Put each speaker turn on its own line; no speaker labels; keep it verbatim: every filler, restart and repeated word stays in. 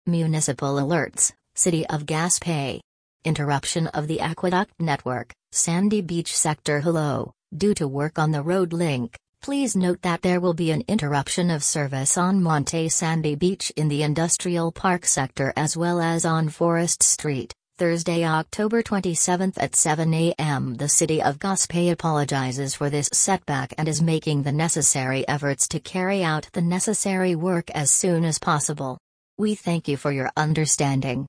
Municipal alerts, City of Gaspé. Interruption of the aqueduct network, Sandy Beach sector. Hello, due to work on the road link, please note that there will be an interruption of service on Monte Sandy Beach in the Industrial Park sector as well as on Forest Street, Thursday, October twenty-seventh at seven a m The City of Gaspé apologizes for this setback and is making the necessary efforts to carry out the necessary work as soon as possible. We thank you for your understanding.